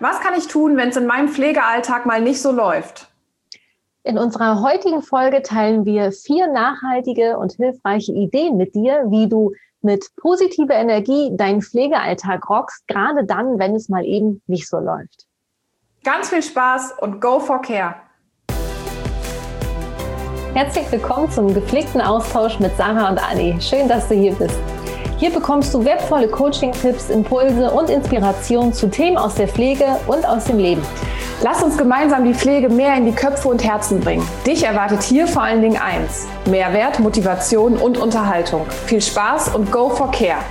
Was kann ich tun, wenn es in meinem Pflegealltag mal nicht so läuft? In unserer heutigen Folge teilen wir 4 nachhaltige und hilfreiche Ideen mit dir, wie du mit positiver Energie deinen Pflegealltag rockst, gerade dann, wenn es mal eben nicht so läuft. Ganz viel Spaß und go for care! Herzlich willkommen zum gepflegten Austausch mit Sarah und Anni. Schön, dass du hier bist. Hier bekommst du wertvolle Coaching-Tipps, Impulse und Inspirationen zu Themen aus der Pflege und aus dem Leben. Lass uns gemeinsam die Pflege mehr in die Köpfe und Herzen bringen. Dich erwartet hier vor allen Dingen eins: Mehrwert, Motivation und Unterhaltung. Viel Spaß und go for care!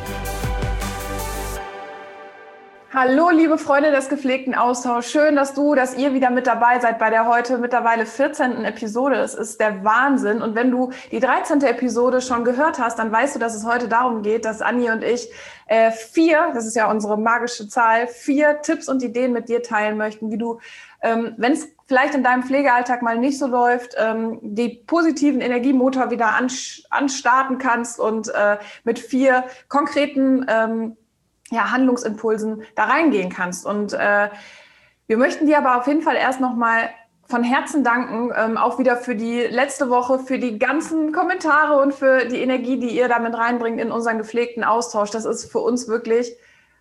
Hallo, liebe Freunde des gepflegten Austauschs. Schön, dass ihr wieder mit dabei seid bei der heute mittlerweile 14. Episode. Es ist der Wahnsinn. Und wenn du die 13. Episode schon gehört hast, dann weißt du, dass es heute darum geht, dass Anni und ich 4, das ist ja unsere magische Zahl, 4 Tipps und Ideen mit dir teilen möchten, wie du, wenn es vielleicht in deinem Pflegealltag mal nicht so läuft, die positiven Energiemotor wieder anstarten kannst und mit 4 konkreten Handlungsimpulsen da reingehen kannst. Und wir möchten dir aber auf jeden Fall erst nochmal von Herzen danken, auch wieder für die letzte Woche, für die ganzen Kommentare und für die Energie, die ihr damit reinbringt in unseren gepflegten Austausch. Das ist für uns wirklich,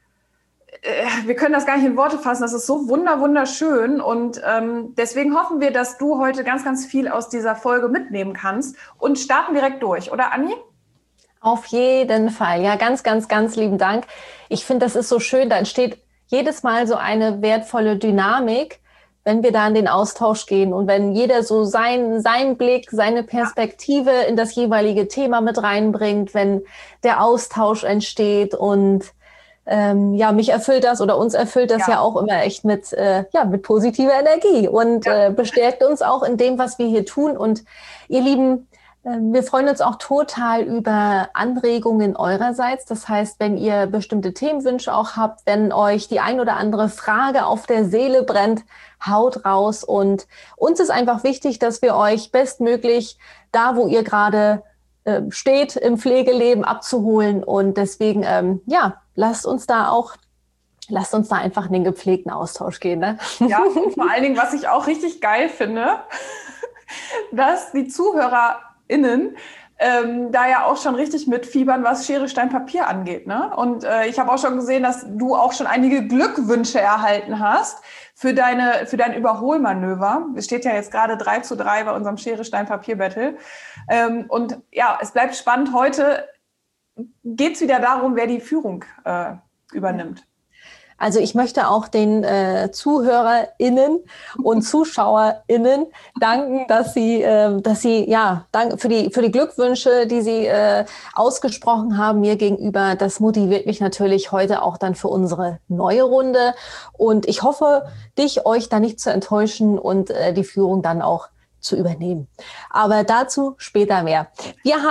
wir können das gar nicht in Worte fassen, das ist so wunderschön. Und deswegen hoffen wir, dass du heute ganz, ganz viel aus dieser Folge mitnehmen kannst und starten direkt durch, oder Anni? Auf jeden Fall. Ja, ganz lieben Dank. Ich finde, das ist so schön. Da entsteht jedes Mal so eine wertvolle Dynamik, wenn wir da in den Austausch gehen und wenn jeder so seinen Blick, seine Perspektive in das jeweilige Thema mit reinbringt, wenn der Austausch entsteht. Und mich erfüllt das oder uns erfüllt das ja auch immer echt mit positiver Energie und bestärkt uns auch in dem, was wir hier tun. Und ihr Lieben, wir freuen uns auch total über Anregungen eurerseits. Das heißt, wenn ihr bestimmte Themenwünsche auch habt, wenn euch die ein oder andere Frage auf der Seele brennt, haut raus. Und uns ist einfach wichtig, dass wir euch bestmöglich da, wo ihr gerade steht, im Pflegeleben abzuholen. Und deswegen, lasst uns da einfach in den gepflegten Austausch gehen. Ne? Ja, und vor allen Dingen, was ich auch richtig geil finde, dass die ZuhörerInnen da ja auch schon richtig mitfiebern, was Schere, Stein, Papier angeht. Ne? Und ich habe auch schon gesehen, dass du auch schon einige Glückwünsche erhalten hast für dein Überholmanöver. Es steht ja jetzt gerade 3:3 bei unserem Schere, Stein, Papier-Battle. Und ja, es bleibt spannend. Heute geht es wieder darum, wer die Führung übernimmt. Also ich möchte auch den ZuhörerInnen und ZuschauerInnen danken, dass sie danke für die Glückwünsche, die sie ausgesprochen haben mir gegenüber. Das motiviert mich natürlich heute auch dann für unsere neue Runde. Und ich hoffe, euch da nicht zu enttäuschen und die Führung dann auch zu übernehmen. Aber dazu später mehr. Wir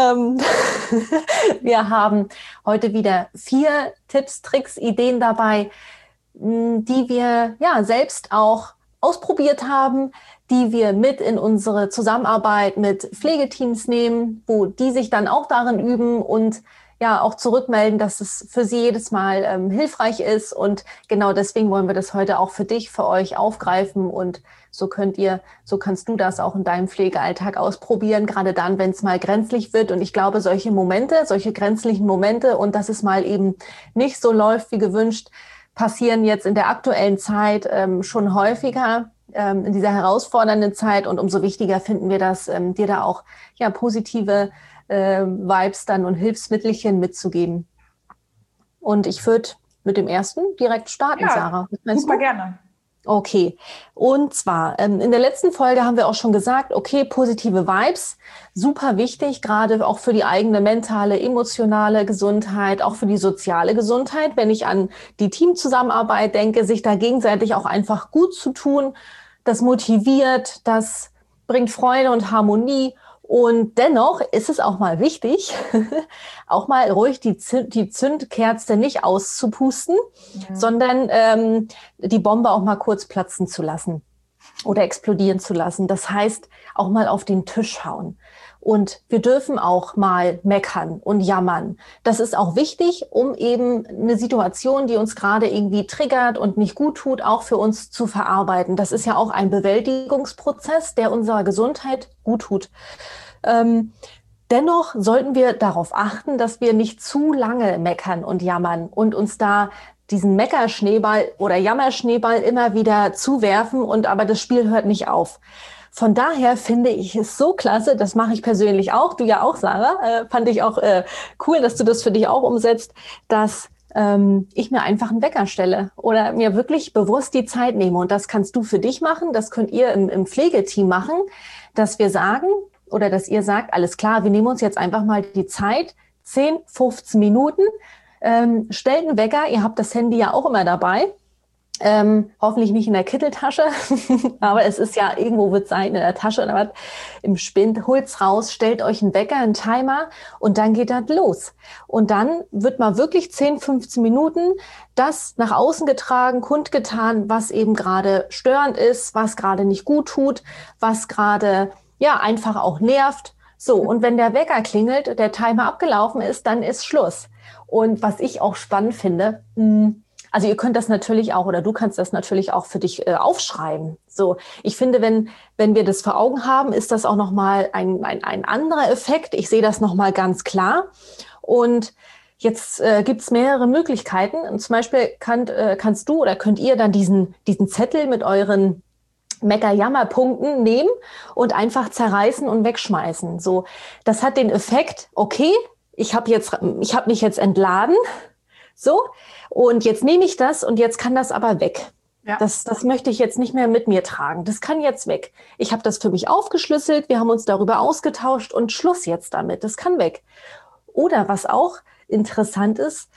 haben heute wieder 4 Tipps, Tricks, Ideen dabei, die wir selbst auch ausprobiert haben, die wir mit in unsere Zusammenarbeit mit Pflegeteams nehmen, wo die sich dann auch darin üben und auch zurückmelden, dass es für sie jedes Mal hilfreich ist. Und genau deswegen wollen wir das heute auch für dich, für euch aufgreifen. Und so kannst du das auch in deinem Pflegealltag ausprobieren, gerade dann, wenn es mal grenzlich wird. Und ich glaube, solche grenzlichen Momente und dass es mal eben nicht so läuft wie gewünscht, passieren jetzt in der aktuellen Zeit schon häufiger, in dieser herausfordernden Zeit. Und umso wichtiger finden wir das, dir da auch positive Vibes dann und Hilfsmittelchen mitzugeben. Und ich würde mit dem ersten direkt starten, Sarah. Super gerne. Okay, und zwar in der letzten Folge haben wir auch schon gesagt, okay, positive Vibes, super wichtig, gerade auch für die eigene mentale, emotionale Gesundheit, auch für die soziale Gesundheit, wenn ich an die Teamzusammenarbeit denke, sich da gegenseitig auch einfach gut zu tun, das motiviert, das bringt Freude und Harmonie. Und dennoch ist es auch mal wichtig, auch mal ruhig die Zündkerze nicht auszupusten, sondern die Bombe auch mal kurz platzen zu lassen. oder explodieren zu lassen. Das heißt, auch mal auf den Tisch hauen. Und wir dürfen auch mal meckern und jammern. Das ist auch wichtig, um eben eine Situation, die uns gerade irgendwie triggert und nicht gut tut, auch für uns zu verarbeiten. Das ist ja auch ein Bewältigungsprozess, der unserer Gesundheit gut tut. Dennoch sollten wir darauf achten, dass wir nicht zu lange meckern und jammern und uns da diesen Meckerschneeball oder Jammerschneeball immer wieder zuwerfen aber das Spiel hört nicht auf. Von daher finde ich es so klasse, das mache ich persönlich auch, du ja auch, Sarah, fand ich auch cool, dass du das für dich auch umsetzt, dass ich mir einfach einen Wecker stelle oder mir wirklich bewusst die Zeit nehme. Und das kannst du für dich machen, das könnt ihr im Pflegeteam machen, dass wir sagen oder dass ihr sagt, alles klar, wir nehmen uns jetzt einfach mal die Zeit, 10, 15 Minuten, stellt einen Wecker, ihr habt das Handy ja auch immer dabei, hoffentlich nicht in der Kitteltasche, aber es ist ja, irgendwo wird es sein, in der Tasche oder was, im Spind, holt's raus, stellt euch einen Wecker, einen Timer und dann geht das los. Und dann wird mal wirklich 10, 15 Minuten das nach außen getragen, kundgetan, was eben gerade störend ist, was gerade nicht gut tut, was gerade, ja, einfach auch nervt. So, und wenn der Wecker klingelt, der Timer abgelaufen ist, dann ist Schluss. Und was ich auch spannend finde, also ihr könnt das natürlich auch, oder du kannst das natürlich auch für dich aufschreiben. So, ich finde, wenn wir das vor Augen haben, ist das auch nochmal ein anderer Effekt. Ich sehe das nochmal ganz klar. Und jetzt gibt's mehrere Möglichkeiten. Und zum Beispiel kannst du oder könnt ihr dann diesen Zettel mit euren Mecker-Jammer-Punkten nehmen und einfach zerreißen und wegschmeißen. So, das hat den Effekt, okay, ich habe mich jetzt entladen, so, und jetzt nehme ich das und jetzt kann das aber weg. Ja. Das möchte ich jetzt nicht mehr mit mir tragen. Das kann jetzt weg. Ich habe das für mich aufgeschlüsselt, wir haben uns darüber ausgetauscht und Schluss jetzt damit. Das kann weg. Oder was auch interessant ist,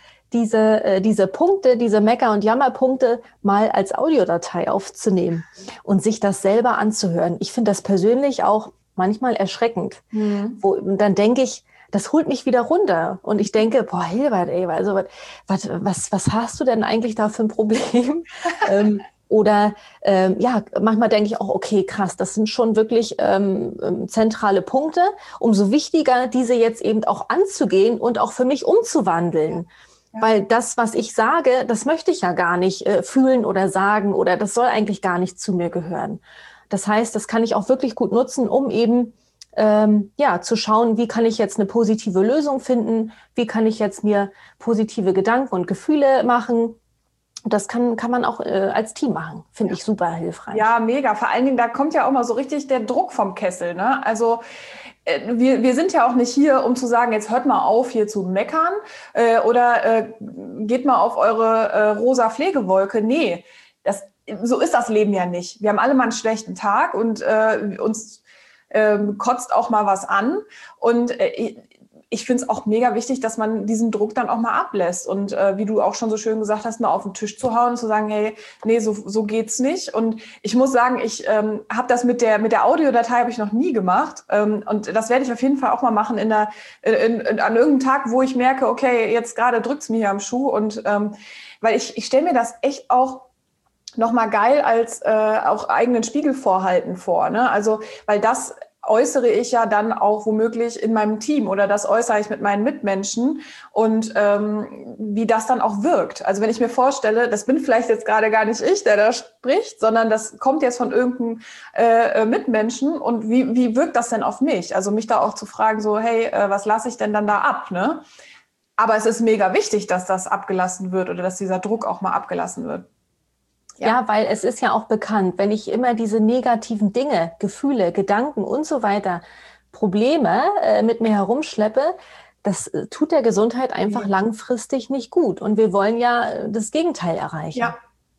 diese Punkte, diese Mecker- und Jammerpunkte mal als Audiodatei aufzunehmen und sich das selber anzuhören. Ich finde das persönlich auch manchmal erschreckend. Dann denke ich, das holt mich wieder runter. Und ich denke, boah, Hilbert, ey, also was hast du denn eigentlich da für ein Problem? Manchmal denke ich auch, okay, krass, das sind schon wirklich zentrale Punkte. Umso wichtiger, diese jetzt eben auch anzugehen und auch für mich umzuwandeln. Ja. Weil das, was ich sage, das möchte ich ja gar nicht fühlen oder sagen oder das soll eigentlich gar nicht zu mir gehören. Das heißt, das kann ich auch wirklich gut nutzen, um eben zu schauen, wie kann ich jetzt eine positive Lösung finden, wie kann ich jetzt mir positive Gedanken und Gefühle machen. Das kann man auch als Team machen, finde ich super hilfreich. Ja, mega. Vor allen Dingen, da kommt ja auch mal so richtig der Druck vom Kessel, ne? Also wir sind ja auch nicht hier, um zu sagen, jetzt hört mal auf, hier zu meckern oder geht mal auf eure rosa Pflegewolke. Nee, so ist das Leben ja nicht. Wir haben alle mal einen schlechten Tag und uns kotzt auch mal was an. Und ich finde es auch mega wichtig, dass man diesen Druck dann auch mal ablässt. Und wie du auch schon so schön gesagt hast, mal auf den Tisch zu hauen und zu sagen, hey, nee, so geht's nicht. Und ich muss sagen, ich habe das mit der Audiodatei habe ich noch nie gemacht. Und das werde ich auf jeden Fall auch mal machen an irgendeinem Tag, wo ich merke, okay, jetzt gerade drückt's mir hier am Schuh. Und weil ich stelle mir das echt auch nochmal geil als auch eigenen Spiegel vorhalten vor. Ne? Also, weil das äußere ich ja dann auch womöglich in meinem Team oder das äußere ich mit meinen Mitmenschen und wie das dann auch wirkt. Also wenn ich mir vorstelle, das bin vielleicht jetzt gerade gar nicht ich, der da spricht, sondern das kommt jetzt von irgendeinem Mitmenschen und wie wirkt das denn auf mich? Also mich da auch zu fragen, so hey, was lasse ich denn dann da ab? Ne? Aber es ist mega wichtig, dass das abgelassen wird oder dass dieser Druck auch mal abgelassen wird. Ja, weil es ist ja auch bekannt, wenn ich immer diese negativen Dinge, Gefühle, Gedanken und so weiter, Probleme mit mir herumschleppe, das tut der Gesundheit einfach langfristig nicht gut. Und wir wollen ja das Gegenteil erreichen. Ja.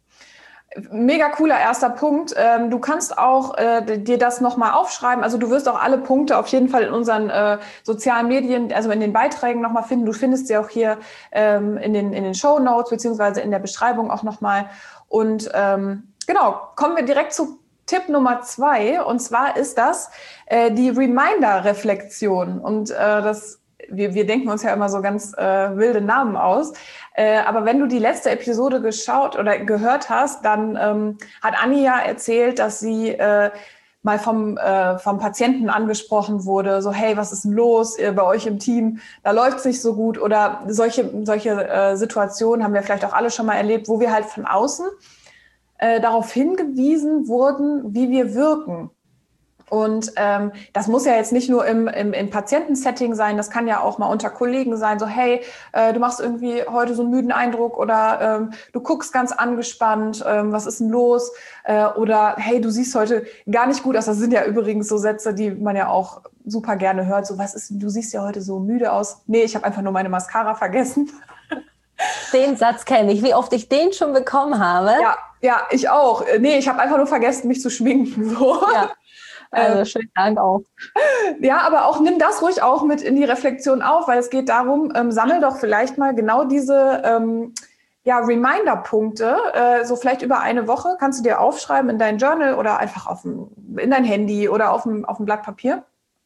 Mega cooler erster Punkt. Du kannst auch dir das nochmal aufschreiben. Also du wirst auch alle Punkte auf jeden Fall in unseren sozialen Medien, also in den Beiträgen nochmal finden. Du findest sie auch hier in den Shownotes beziehungsweise in der Beschreibung auch nochmal. Und genau, kommen wir direkt zu Tipp Nummer 2. Und zwar ist das die Reminder-Reflexion. Und das wir denken uns ja immer so ganz wilde Namen aus. Aber wenn du die letzte Episode geschaut oder gehört hast, dann hat Anni ja erzählt, dass sie mal vom Patienten angesprochen wurde, so hey, was ist denn los bei euch im Team? Da läuft's nicht so gut. Oder solche Situationen haben wir vielleicht auch alle schon mal erlebt, wo wir halt von außen darauf hingewiesen wurden, wie wir wirken. Und das muss ja jetzt nicht nur im Patientensetting sein, das kann ja auch mal unter Kollegen sein, so hey, du machst irgendwie heute so einen müden Eindruck oder du guckst ganz angespannt, was ist denn los? Oder hey, du siehst heute gar nicht gut aus. Das sind ja übrigens so Sätze, die man ja auch super gerne hört, so was ist, du siehst ja heute so müde aus. Nee, ich habe einfach nur meine Mascara vergessen. Den Satz kenne ich, wie oft ich den schon bekommen habe. Ja, ich auch. Nee, ich habe einfach nur vergessen, mich zu schminken. So. Ja. Also schönen Dank auch. Ja, aber auch nimm das ruhig auch mit in die Reflexion auf, weil es geht darum, sammel doch vielleicht mal genau diese Reminder-Punkte, so vielleicht über eine Woche, kannst du dir aufschreiben in dein Journal oder einfach in dein Handy oder auf dem Blatt Papier.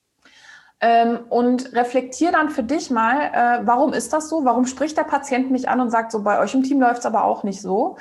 Und reflektier dann für dich mal, warum ist das so? Warum spricht der Patient mich an und sagt so, bei euch im Team läuft es aber auch nicht so?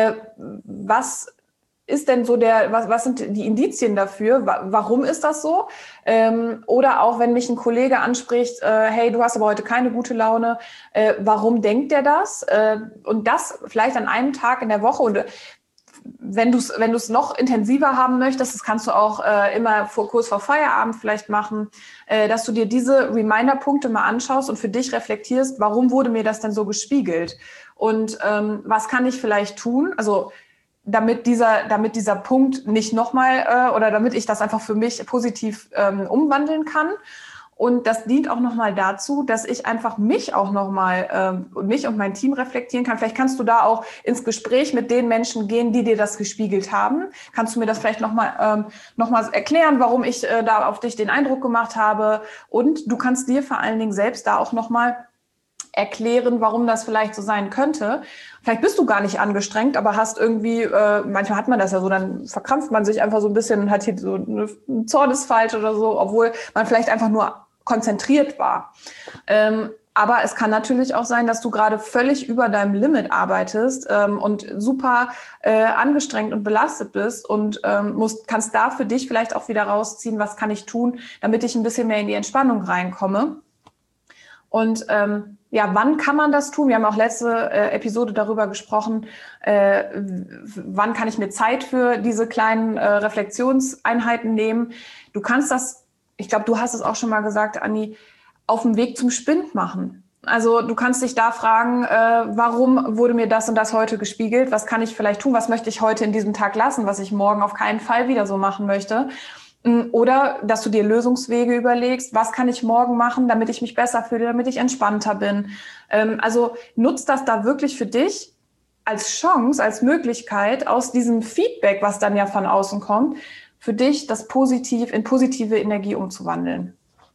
Was ist denn so was sind die Indizien dafür? Warum ist das so? Oder auch, wenn mich ein Kollege anspricht, hey, du hast aber heute keine gute Laune, warum denkt der das? Und das vielleicht an einem Tag in der Woche. Und wenn du es noch intensiver haben möchtest, das kannst du auch immer kurz vor Feierabend vielleicht machen, dass du dir diese Reminder-Punkte mal anschaust und für dich reflektierst, warum wurde mir das denn so gespiegelt? Und was kann ich vielleicht tun? Also damit dieser Punkt nicht nochmal oder damit ich das einfach für mich positiv umwandeln kann. Und das dient auch nochmal dazu, dass ich einfach mich auch nochmal mich und mein Team reflektieren kann. Vielleicht kannst du da auch ins Gespräch mit den Menschen gehen, die dir das gespiegelt haben. Kannst du mir das vielleicht nochmal erklären, warum ich da auf dich den Eindruck gemacht habe? Und du kannst dir vor allen Dingen selbst da auch nochmal erklären, warum das vielleicht so sein könnte. Vielleicht bist du gar nicht angestrengt, aber hast irgendwie, manchmal hat man das ja so, dann verkrampft man sich einfach so ein bisschen und hat hier so eine Zornesfalte oder so, obwohl man vielleicht einfach nur konzentriert war. Aber es kann natürlich auch sein, dass du gerade völlig über deinem Limit arbeitest und super angestrengt und belastet bist und kannst da für dich vielleicht auch wieder rausziehen, was kann ich tun, damit ich ein bisschen mehr in die Entspannung reinkomme. Und wann kann man das tun? Wir haben auch letzte Episode darüber gesprochen, wann kann ich mir Zeit für diese kleinen Reflexionseinheiten nehmen. Du kannst das, ich glaube, du hast es auch schon mal gesagt, Anni, auf dem Weg zum Spind machen. Also du kannst dich da fragen, warum wurde mir das und das heute gespiegelt? Was kann ich vielleicht tun? Was möchte ich heute in diesem Tag lassen, was ich morgen auf keinen Fall wieder so machen möchte? Oder dass du dir Lösungswege überlegst, was kann ich morgen machen, damit ich mich besser fühle, damit ich entspannter bin. Also nutzt das da wirklich für dich als Chance, als Möglichkeit, aus diesem Feedback, was dann ja von außen kommt, für dich das in positive Energie umzuwandeln.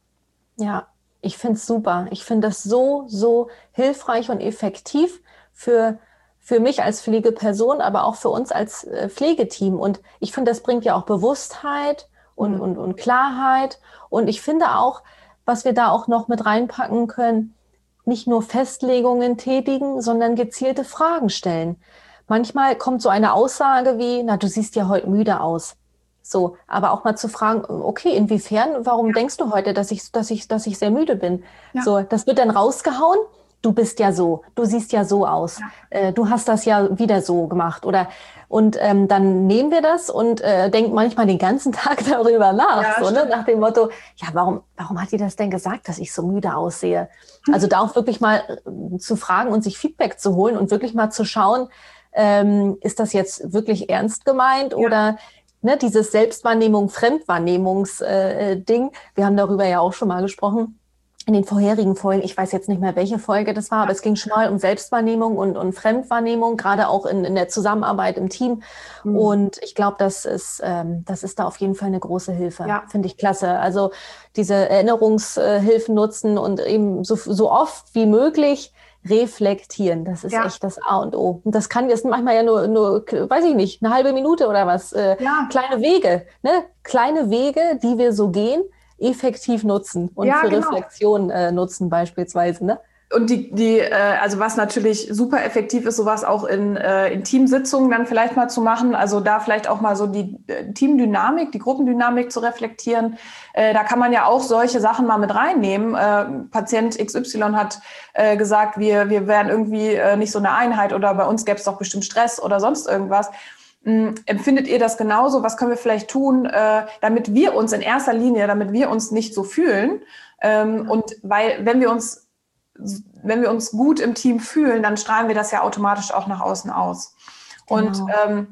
Ja, ich finde es super. Ich finde das so hilfreich und effektiv für mich als Pflegeperson, aber auch für uns als Pflegeteam. Und ich finde, das bringt ja auch Bewusstheit und Klarheit. Und ich finde auch, was wir da auch noch mit reinpacken können, nicht nur Festlegungen tätigen, sondern gezielte Fragen stellen. Manchmal kommt so eine Aussage wie, na, du siehst ja heute müde aus. So, aber auch mal zu fragen, okay, inwiefern, warum denkst du heute, dass ich sehr müde bin? Ja. So, das wird dann rausgehauen. Du bist ja so, du siehst ja so aus, du hast das ja wieder so gemacht und dann nehmen wir das und denken manchmal den ganzen Tag darüber nach, so, ne? Nach dem Motto, ja, warum hat die das denn gesagt, dass ich so müde aussehe? Also da auch wirklich mal zu fragen und sich Feedback zu holen und wirklich mal zu schauen, ist das jetzt wirklich ernst gemeint oder ne, dieses Selbstwahrnehmung, Fremdwahrnehmungs-Ding, wir haben darüber ja auch schon mal gesprochen, in den vorherigen Folgen, ich weiß jetzt nicht mehr, welche Folge das war, aber es ging schon mal um Selbstwahrnehmung und Fremdwahrnehmung, gerade auch in der Zusammenarbeit im Team. Mhm. Und ich glaube, das ist da auf jeden Fall eine große Hilfe. Ja. Finde ich klasse. Also diese Erinnerungshilfen nutzen und eben so oft wie möglich reflektieren. Das ist echt das A und O. Und das kann jetzt manchmal ja nur, weiß ich nicht, eine halbe Minute oder was. Kleine Wege, ne? Kleine Wege, die wir so gehen, effektiv nutzen und Ja, für genau. Reflexion nutzen beispielsweise, ne? Und also was natürlich super effektiv ist, sowas auch in Teamsitzungen dann vielleicht mal zu machen, also da vielleicht auch mal so die Teamdynamik, die Gruppendynamik zu reflektieren. Da kann man ja auch solche Sachen mal mit reinnehmen. Patient XY hat gesagt, wir wären irgendwie nicht so eine Einheit oder bei uns gäbe es doch bestimmt Stress oder sonst irgendwas. Empfindet ihr das genauso? Was können wir vielleicht tun, damit wir uns nicht so fühlen? Und weil, wenn wir uns gut im Team fühlen, dann strahlen wir das ja automatisch auch nach außen aus. Genau. Und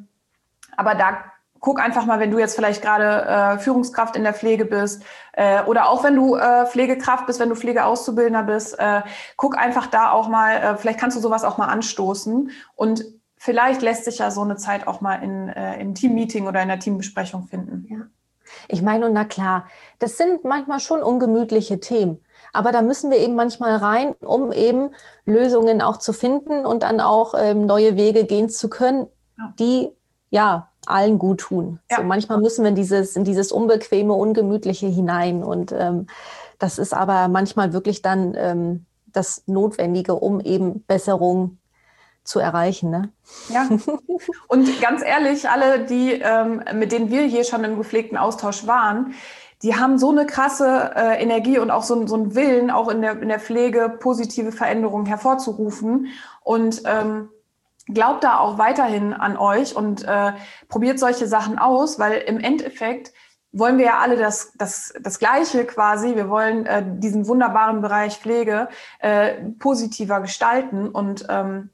aber da guck einfach mal, wenn du jetzt vielleicht gerade Führungskraft in der Pflege bist oder auch wenn du Pflegekraft bist, wenn du Pflegeauszubildender bist, guck einfach da auch mal, vielleicht kannst du sowas auch mal anstoßen und vielleicht lässt sich ja so eine Zeit auch mal im Teammeeting oder in der Teambesprechung finden. Ja. Ich meine, na klar, das sind manchmal schon ungemütliche Themen. Aber da müssen wir eben manchmal rein, um eben Lösungen auch zu finden und dann auch neue Wege gehen zu können, die ja allen gut tun. Ja. So, manchmal müssen wir in dieses unbequeme, ungemütliche hinein. Und das ist aber manchmal wirklich dann das Notwendige, um eben Besserung zu erreichen. Ne? Ja, und ganz ehrlich, alle, die mit denen wir hier schon im gepflegten Austausch waren, die haben so eine krasse Energie und auch so einen Willen, auch in der Pflege positive Veränderungen hervorzurufen. Und glaubt da auch weiterhin an euch und probiert solche Sachen aus, weil im Endeffekt wollen wir ja alle das Gleiche quasi. Wir wollen diesen wunderbaren Bereich Pflege positiver gestalten und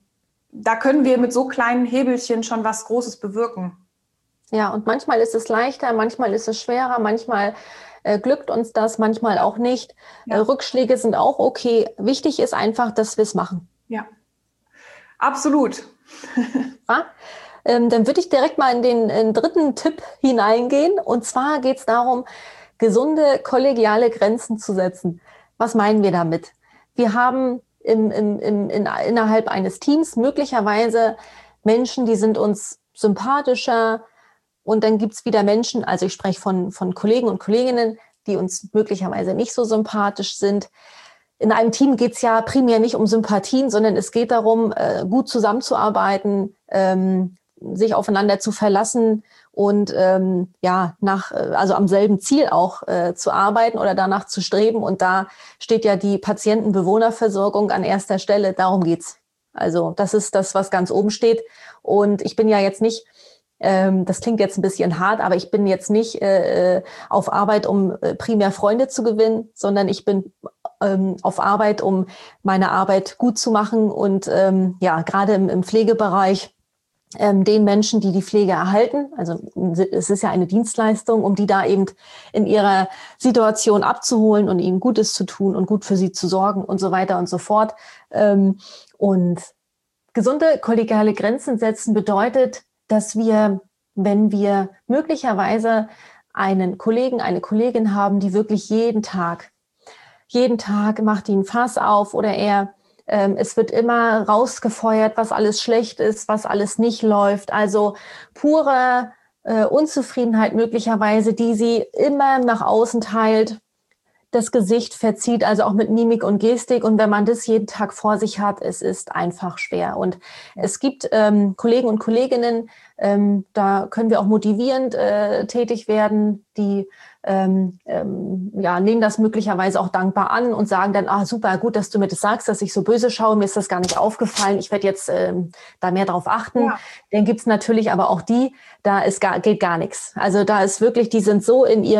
da können wir mit so kleinen Hebelchen schon was Großes bewirken. Ja, und manchmal ist es leichter, manchmal ist es schwerer, manchmal glückt uns das, manchmal auch nicht. Ja. Rückschläge sind auch okay. Wichtig ist einfach, dass wir es machen. Ja, absolut. Ja? Dann würde ich direkt mal in den dritten Tipp hineingehen. Und zwar geht es darum, gesunde kollegiale Grenzen zu setzen. Was meinen wir damit? Wir haben innerhalb eines Teams möglicherweise Menschen, die sind uns sympathischer. Und dann gibt es wieder Menschen, also ich spreche von Kollegen und Kolleginnen, die uns möglicherweise nicht so sympathisch sind. In einem Team geht es ja primär nicht um Sympathien, sondern es geht darum, gut zusammenzuarbeiten, sich aufeinander zu verlassen und also am selben Ziel auch zu arbeiten oder danach zu streben. Und da steht ja die Patienten-Bewohnerversorgung an erster Stelle. Darum geht's. Also das ist das, was ganz oben steht. Und ich bin ja jetzt nicht, das klingt jetzt ein bisschen hart, aber ich bin jetzt nicht auf Arbeit, um primär Freunde zu gewinnen, sondern ich bin auf Arbeit, um meine Arbeit gut zu machen und gerade im Pflegebereich den Menschen, die Pflege erhalten, also es ist ja eine Dienstleistung, um die da eben in ihrer Situation abzuholen und ihnen Gutes zu tun und gut für sie zu sorgen und so weiter und so fort. Und gesunde kollegiale Grenzen setzen bedeutet, dass wir, wenn wir möglicherweise einen Kollegen, eine Kollegin haben, die wirklich jeden Tag macht die ein Fass auf oder es wird immer rausgefeuert, was alles schlecht ist, was alles nicht läuft. Also pure Unzufriedenheit möglicherweise, die sie immer nach außen teilt, das Gesicht verzieht, also auch mit Mimik und Gestik. Und wenn man das jeden Tag vor sich hat, es ist einfach schwer. Und es gibt Kollegen und Kolleginnen, da können wir auch motivierend tätig werden, die nehmen das möglicherweise auch dankbar an und sagen dann, super, gut, dass du mir das sagst, dass ich so böse schaue, mir ist das gar nicht aufgefallen, ich werde jetzt da mehr drauf achten. Ja. Dann gibt's natürlich aber auch geht gar nichts. Also da ist wirklich, die sind so in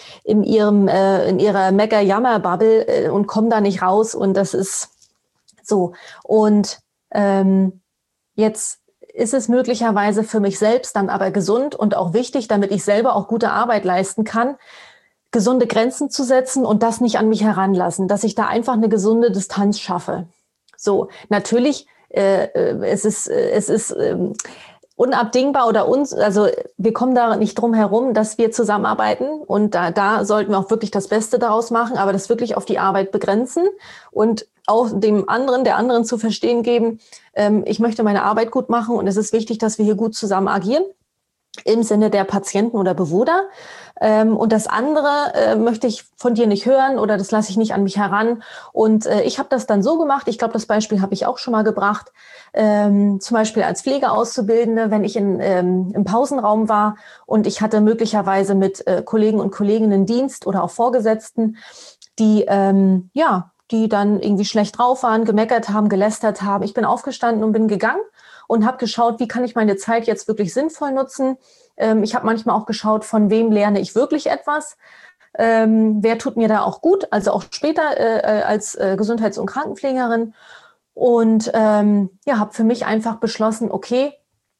ihrer Mecker-Jammer-Bubble und kommen da nicht raus und das ist so. Und jetzt ist es möglicherweise für mich selbst dann aber gesund und auch wichtig, damit ich selber auch gute Arbeit leisten kann, gesunde Grenzen zu setzen und das nicht an mich heranlassen, dass ich da einfach eine gesunde Distanz schaffe. So, natürlich, es ist unabdingbar also wir kommen da nicht drum herum, dass wir zusammenarbeiten und da sollten wir auch wirklich das Beste daraus machen, aber das wirklich auf die Arbeit begrenzen und auch der anderen zu verstehen geben, ich möchte meine Arbeit gut machen und es ist wichtig, dass wir hier gut zusammen agieren. im Sinne der Patienten oder Bewohner. Und das andere möchte ich von dir nicht hören oder das lasse ich nicht an mich heran. Und ich habe das dann so gemacht, ich glaube, das Beispiel habe ich auch schon mal gebracht, zum Beispiel als Pflegeauszubildende, wenn ich im Pausenraum war und ich hatte möglicherweise mit Kollegen und Kolleginnen Dienst oder auch Vorgesetzten, die die dann irgendwie schlecht drauf waren, gemeckert haben, gelästert haben. Ich bin aufgestanden und bin gegangen und habe geschaut, wie kann ich meine Zeit jetzt wirklich sinnvoll nutzen. Ich habe manchmal auch geschaut, von wem lerne ich wirklich etwas. Wer tut mir da auch gut, also auch später als Gesundheits- und Krankenpflegerin. Und habe für mich einfach beschlossen, okay,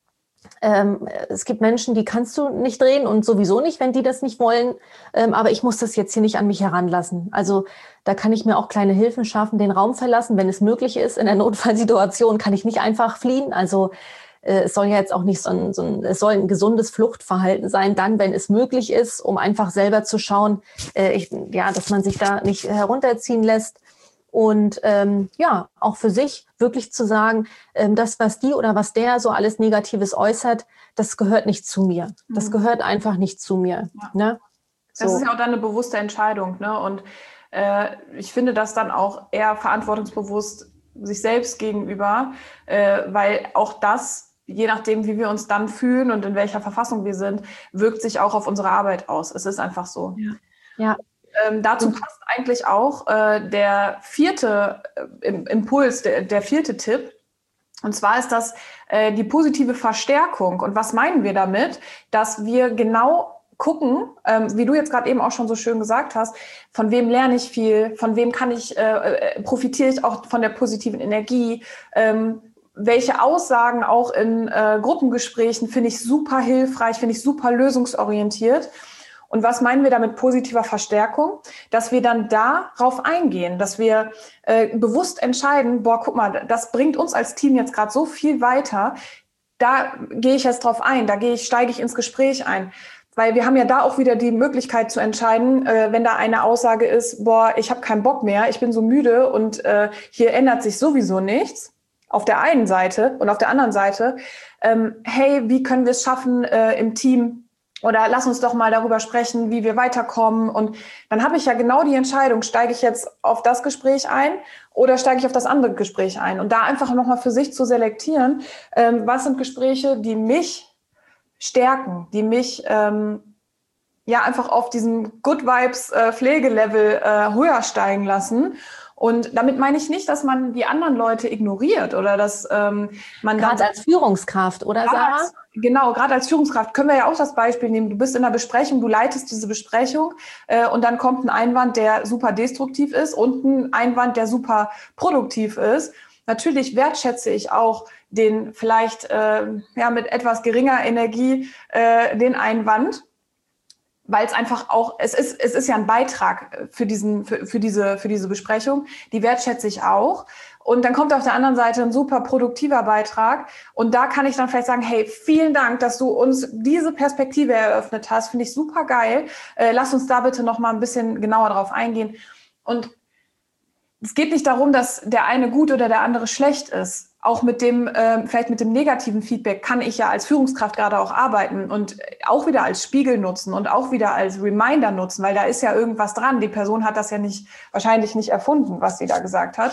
es gibt Menschen, die kannst du nicht drehen und sowieso nicht, wenn die das nicht wollen. Aber ich muss das jetzt hier nicht an mich heranlassen. Also da kann ich mir auch kleine Hilfen schaffen, den Raum verlassen, wenn es möglich ist. In der Notfallsituation kann ich nicht einfach fliehen. Also es soll ja jetzt auch nicht es soll ein gesundes Fluchtverhalten sein, dann, wenn es möglich ist, um einfach selber zu schauen, dass man sich da nicht herunterziehen lässt. Und auch für sich wirklich zu sagen, das, was die oder was der so alles Negatives äußert, das gehört nicht zu mir. Das gehört einfach nicht zu mir. Ja. Ne? So. Das ist ja auch dann eine bewusste Entscheidung. Ne? Und ich finde das dann auch eher verantwortungsbewusst sich selbst gegenüber, weil auch das, je nachdem, wie wir uns dann fühlen und in welcher Verfassung wir sind, wirkt sich auch auf unsere Arbeit aus. Es ist einfach so. Ja. Dazu passt eigentlich auch der vierte Impuls, der vierte Tipp. Und zwar ist das die positive Verstärkung. Und was meinen wir damit? Dass wir genau gucken, wie du jetzt gerade eben auch schon so schön gesagt hast, von wem lerne ich viel, von wem profitiere ich auch von der positiven Energie, welche Aussagen auch in Gruppengesprächen finde ich super hilfreich, finde ich super lösungsorientiert. Und was meinen wir da mit positiver Verstärkung? Dass wir dann darauf eingehen, dass wir bewusst entscheiden, guck mal, das bringt uns als Team jetzt gerade so viel weiter, da gehe ich jetzt drauf ein, steige ich ins Gespräch ein. Weil wir haben ja da auch wieder die Möglichkeit zu entscheiden, wenn da eine Aussage ist, ich habe keinen Bock mehr, ich bin so müde und hier ändert sich sowieso nichts. Auf der einen Seite und auf der anderen Seite, hey, wie können wir es schaffen im Team? Oder lass uns doch mal darüber sprechen, wie wir weiterkommen. Und dann habe ich ja genau die Entscheidung, steige ich jetzt auf das Gespräch ein oder steige ich auf das andere Gespräch ein? Und da einfach nochmal für sich zu selektieren, was sind Gespräche, die mich stärken, die mich einfach auf diesem Good Vibes Pflegelevel höher steigen lassen. Und damit meine ich nicht, dass man die anderen Leute ignoriert oder dass man gerade als Führungskraft, oder Sarah? Genau, gerade als Führungskraft können wir ja auch das Beispiel nehmen. Du bist in einer Besprechung, du leitest diese Besprechung und dann kommt ein Einwand, der super destruktiv ist und ein Einwand, der super produktiv ist. Natürlich wertschätze ich auch den vielleicht mit etwas geringer Energie den Einwand, weil es einfach auch, es ist ja ein Beitrag für diese Besprechung, die wertschätze ich auch. Und dann kommt auf der anderen Seite ein super produktiver Beitrag. Und da kann ich dann vielleicht sagen, hey, vielen Dank, dass du uns diese Perspektive eröffnet hast. Finde ich super geil. Lass uns da bitte noch mal ein bisschen genauer drauf eingehen. Und es geht nicht darum, dass der eine gut oder der andere schlecht ist. Auch vielleicht mit dem negativen Feedback kann ich ja als Führungskraft gerade auch arbeiten und auch wieder als Spiegel nutzen und auch wieder als Reminder nutzen, weil da ist ja irgendwas dran. Die Person hat das ja wahrscheinlich nicht erfunden, was sie da gesagt hat.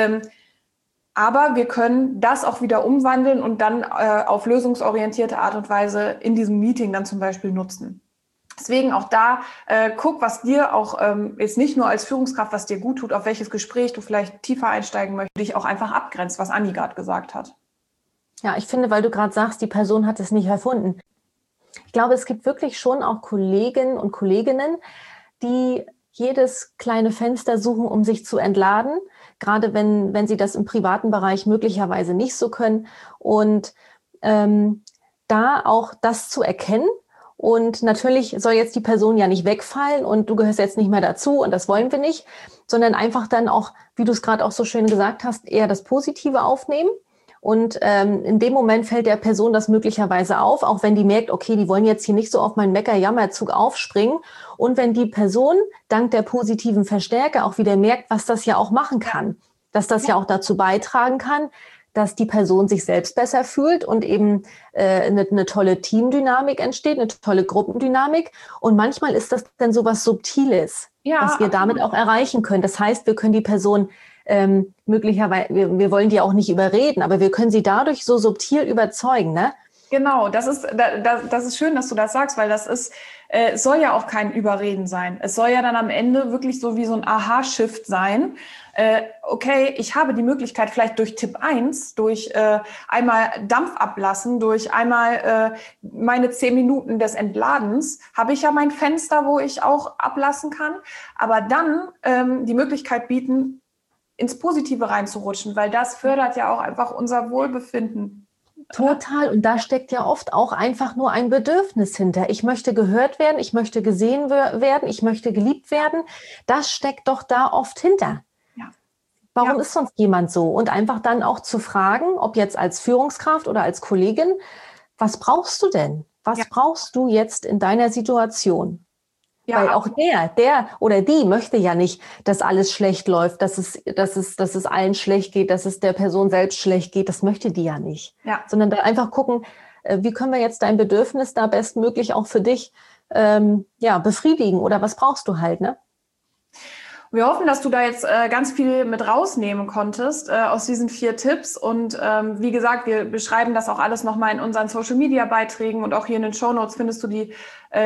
Aber wir können das auch wieder umwandeln und dann auf lösungsorientierte Art und Weise in diesem Meeting dann zum Beispiel nutzen. Deswegen auch da, guck, was dir auch jetzt nicht nur als Führungskraft, was dir gut tut, auf welches Gespräch du vielleicht tiefer einsteigen möchtest, dich auch einfach abgrenzt, was Anni gerade gesagt hat. Ja, ich finde, weil du gerade sagst, die Person hat es nicht erfunden. Ich glaube, es gibt wirklich schon auch Kollegen und Kolleginnen, die jedes kleine Fenster suchen, um sich zu entladen, gerade wenn sie das im privaten Bereich möglicherweise nicht so können. Und da auch das zu erkennen. Und natürlich soll jetzt die Person ja nicht wegfallen und du gehörst jetzt nicht mehr dazu und das wollen wir nicht, sondern einfach dann auch, wie du es gerade auch so schön gesagt hast, eher das Positive aufnehmen. Und in dem Moment fällt der Person das möglicherweise auf, auch wenn die merkt, okay, die wollen jetzt hier nicht so auf meinen Mecker-Jammerzug aufspringen. Und wenn die Person dank der positiven Verstärker auch wieder merkt, was das ja auch machen kann, dass das ja auch dazu beitragen kann, dass die Person sich selbst besser fühlt und eben eine tolle Teamdynamik entsteht, eine tolle Gruppendynamik. Und manchmal ist das dann so was Subtiles, was wir damit auch erreichen können. Das heißt, wir können die Person möglicherweise, wir wollen die auch nicht überreden, aber wir können sie dadurch so subtil überzeugen, ne? Genau, das ist schön, dass du das sagst, weil es soll ja auch kein Überreden sein. Es soll ja dann am Ende wirklich so wie so ein Aha-Shift sein. Okay, ich habe die Möglichkeit, vielleicht durch Tipp 1, durch einmal Dampf ablassen, durch einmal meine 10 Minuten des Entladens, habe ich ja mein Fenster, wo ich auch ablassen kann. Aber dann die Möglichkeit bieten, ins Positive reinzurutschen, weil das fördert ja auch einfach unser Wohlbefinden. Total. Und da steckt ja oft auch einfach nur ein Bedürfnis hinter. Ich möchte gehört werden, ich möchte gesehen werden, ich möchte geliebt werden. Das steckt doch da oft hinter. Ja. Warum ist sonst jemand so? Und einfach dann auch zu fragen, ob jetzt als Führungskraft oder als Kollegin, was brauchst du denn? Was brauchst du jetzt in deiner Situation? Ja, weil auch der oder die möchte ja nicht, dass alles schlecht läuft, dass es allen schlecht geht, dass es der Person selbst schlecht geht. Das möchte die ja nicht. Ja. Sondern dann einfach gucken, wie können wir jetzt dein Bedürfnis da bestmöglich auch für dich befriedigen oder was brauchst du halt, ne? Wir hoffen, dass du da jetzt ganz viel mit rausnehmen konntest aus diesen 4 Tipps. Und wie gesagt, wir beschreiben das auch alles nochmal in unseren Social-Media-Beiträgen und auch hier in den Shownotes findest du die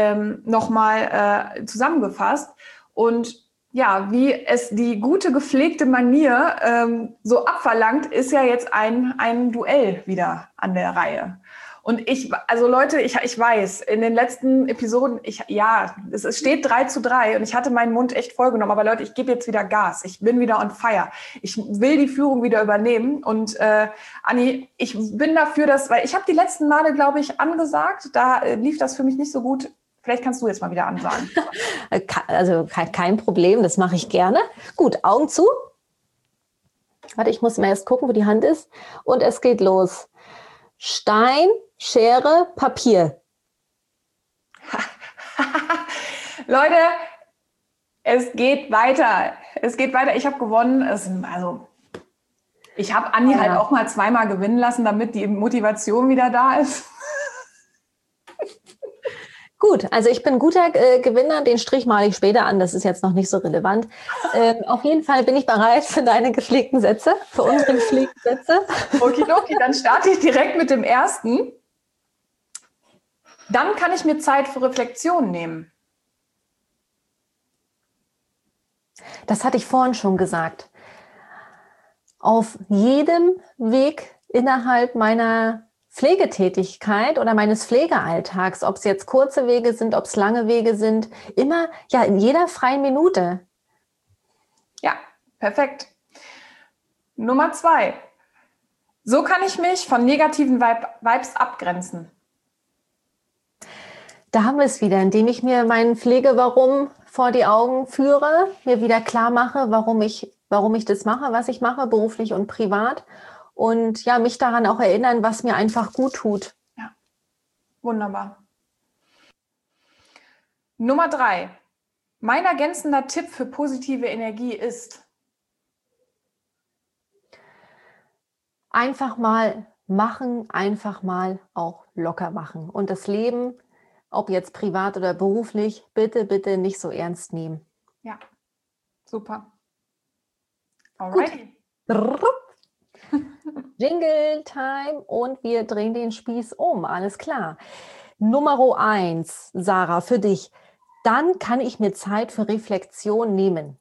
nochmal zusammengefasst. Und ja, wie es die gute, gepflegte Manier so abverlangt, ist ja jetzt ein Duell wieder an der Reihe. Und also Leute, ich weiß, in den letzten Episoden, es steht 3:3 und ich hatte meinen Mund echt vollgenommen. Aber Leute, ich gebe jetzt wieder Gas. Ich bin wieder on fire. Ich will die Führung wieder übernehmen. Und Anni, ich bin dafür, weil ich habe die letzten Male, glaube ich, angesagt. Da lief das für mich nicht so gut. Vielleicht kannst du jetzt mal wieder ansagen. Also kein Problem, das mache ich gerne. Gut, Augen zu. Warte, ich muss mal erst gucken, wo die Hand ist. Und es geht los. Stein, Schere, Papier. Leute, es geht weiter. Es geht weiter. Ich habe gewonnen. Ich habe Anni halt auch mal 2-mal gewinnen lassen, damit die Motivation wieder da ist. Gut, also ich bin ein guter Gewinner, den Strich male ich später an, das ist jetzt noch nicht so relevant. Auf jeden Fall bin ich bereit für deine gepflegten Sätze, für unsere gepflegten Sätze. Okidoki, dann starte ich direkt mit dem ersten. Dann kann ich mir Zeit für Reflexion nehmen. Das hatte ich vorhin schon gesagt. Auf jedem Weg innerhalb meiner Pflegetätigkeit oder meines Pflegealltags, ob es jetzt kurze Wege sind, ob es lange Wege sind, immer, ja, in jeder freien Minute. Ja, perfekt. Nummer 2. So kann ich mich von negativen Vibes abgrenzen. Da haben wir es wieder, indem ich mir meinen Pflege-Warum vor die Augen führe, mir wieder klar mache, warum ich das mache, was ich mache, beruflich und privat. Und ja, mich daran auch erinnern, was mir einfach gut tut. Ja, wunderbar. Nummer 3. Mein ergänzender Tipp für positive Energie ist: einfach mal machen, einfach mal auch locker machen. Und das Leben, ob jetzt privat oder beruflich, bitte, bitte nicht so ernst nehmen. Ja, super. Alrighty. Gut. Jingle Time und wir drehen den Spieß um, alles klar. Nummer 1, Sarah, für dich. Dann kann ich mir Zeit für Reflexion nehmen.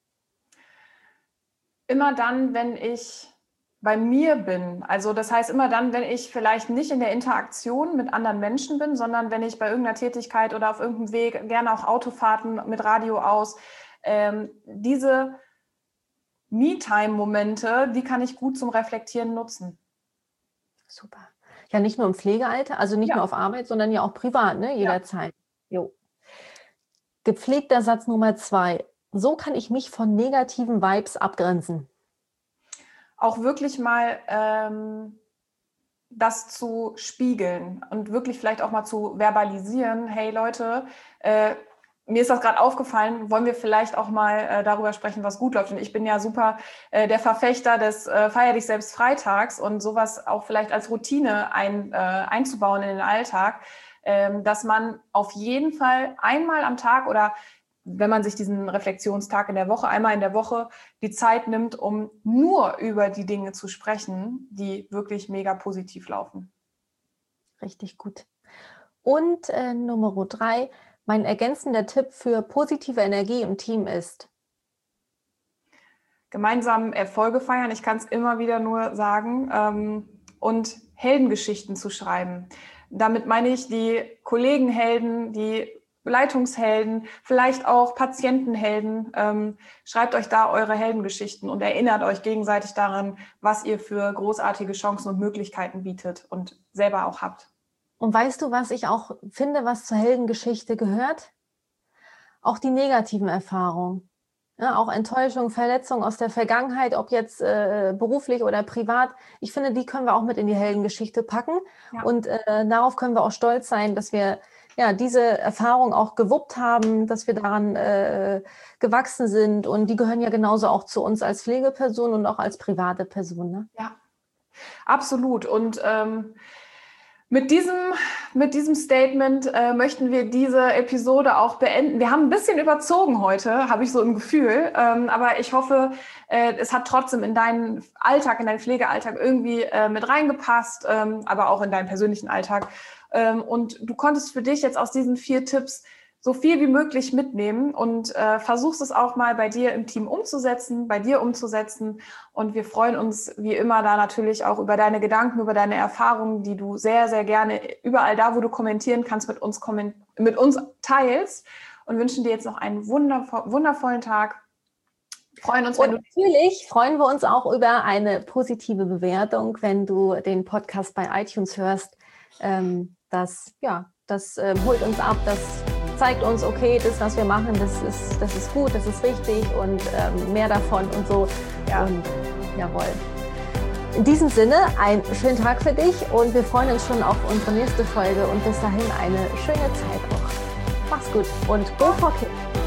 Immer dann, wenn ich bei mir bin. Also das heißt immer dann, wenn ich vielleicht nicht in der Interaktion mit anderen Menschen bin, sondern wenn ich bei irgendeiner Tätigkeit oder auf irgendeinem Weg, gerne auch Autofahrten mit Radio aus, diese Me-Time-Momente, die kann ich gut zum Reflektieren nutzen. Super. Ja, nicht nur im Pflegealter, also nicht nur auf Arbeit, sondern ja auch privat, ne? Jederzeit. Jo. Gepflegter Satz Nummer 2. So kann ich mich von negativen Vibes abgrenzen. Auch wirklich mal das zu spiegeln und wirklich vielleicht auch mal zu verbalisieren. Hey Leute, mir ist das gerade aufgefallen, wollen wir vielleicht auch mal darüber sprechen, was gut läuft. Und ich bin ja super der Verfechter des Feier dich selbst Freitags und sowas auch vielleicht als Routine einzubauen in den Alltag, dass man auf jeden Fall einmal am Tag oder wenn man sich diesen Reflexionstag in der Woche, einmal in der Woche die Zeit nimmt, um nur über die Dinge zu sprechen, die wirklich mega positiv laufen. Richtig gut. Und Nummer 3, mein ergänzender Tipp für positive Energie im Team ist? Gemeinsam Erfolge feiern, ich kann es immer wieder nur sagen, und Heldengeschichten zu schreiben. Damit meine ich die Kollegenhelden, die Leitungshelden, vielleicht auch Patientenhelden. Schreibt euch da eure Heldengeschichten und erinnert euch gegenseitig daran, was ihr für großartige Chancen und Möglichkeiten bietet und selber auch habt. Und weißt du, was ich auch finde, was zur Heldengeschichte gehört? Auch die negativen Erfahrungen. Ja, auch Enttäuschung, Verletzung aus der Vergangenheit, ob jetzt beruflich oder privat. Ich finde, die können wir auch mit in die Heldengeschichte packen. Ja. Und darauf können wir auch stolz sein, dass wir diese Erfahrung auch gewuppt haben, dass wir daran gewachsen sind. Und die gehören ja genauso auch zu uns als Pflegeperson und auch als private Person. Ne? Ja, absolut. Und mit diesem Statement möchten wir diese Episode auch beenden. Wir haben ein bisschen überzogen heute, habe ich so im Gefühl. Aber ich hoffe, es hat trotzdem in deinen Alltag, in deinen Pflegealltag irgendwie mit reingepasst, aber auch in deinen persönlichen Alltag. Und du konntest für dich jetzt aus diesen 4 Tipps so viel wie möglich mitnehmen und versuchst es auch mal bei dir im Team umzusetzen, bei dir umzusetzen. Und wir freuen uns wie immer da natürlich auch über deine Gedanken, über deine Erfahrungen, die du sehr, sehr gerne überall da, wo du kommentieren kannst, mit uns teilst und wünschen dir jetzt noch einen wundervollen Tag. Freuen uns, und natürlich freuen wir uns auch über eine positive Bewertung, wenn du den Podcast bei iTunes hörst. Das holt uns ab, das zeigt uns, okay, das, was wir machen, das ist gut, das ist richtig und mehr davon und so. Ja. Und jawohl. In diesem Sinne, einen schönen Tag für dich und wir freuen uns schon auf unsere nächste Folge und bis dahin eine schöne Zeit auch. Mach's gut und go for kids.